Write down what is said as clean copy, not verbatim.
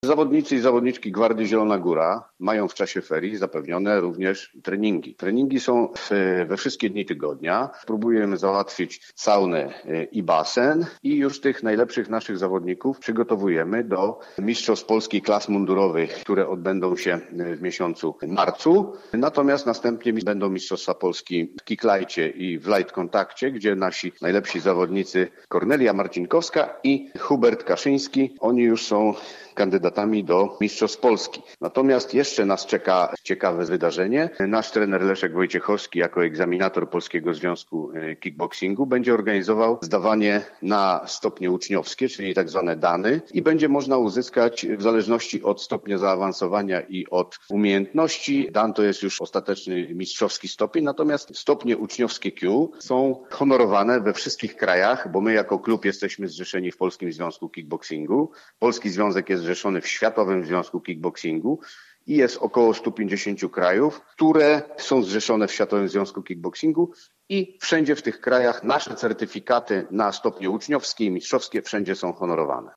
Zawodnicy i zawodniczki Gwardii Zielona Góra mają w czasie ferii zapewnione również treningi. Treningi są we wszystkie dni tygodnia. Próbujemy załatwić saunę i basen i już tych najlepszych naszych zawodników przygotowujemy do Mistrzostw Polski klas mundurowych, które odbędą się w miesiącu marcu. Natomiast następnie będą Mistrzostwa Polski w kicklajcie i w light kontakcie, gdzie nasi najlepsi zawodnicy Kornelia Marcinkowska i Hubert Kaszyński, oni już są kandydatami do Mistrzostw Polski. Natomiast jeszcze nas czeka ciekawe wydarzenie. Nasz trener Leszek Wojciechowski jako egzaminator Polskiego Związku Kickboxingu będzie organizował zdawanie na stopnie uczniowskie, czyli tak zwane dany i będzie można uzyskać w zależności od stopnia zaawansowania i od umiejętności. Dan to jest już ostateczny mistrzowski stopień, natomiast stopnie uczniowskie Q są honorowane we wszystkich krajach, bo my jako klub jesteśmy zrzeszeni w Polskim Związku Kickboxingu. Polski Związek jest zrzeszony w Światowym Związku Kickboxingu i jest około 150 krajów, które są zrzeszone w Światowym Związku Kickboxingu i wszędzie w tych krajach nasze certyfikaty na stopnie uczniowskie i mistrzowskie wszędzie są honorowane.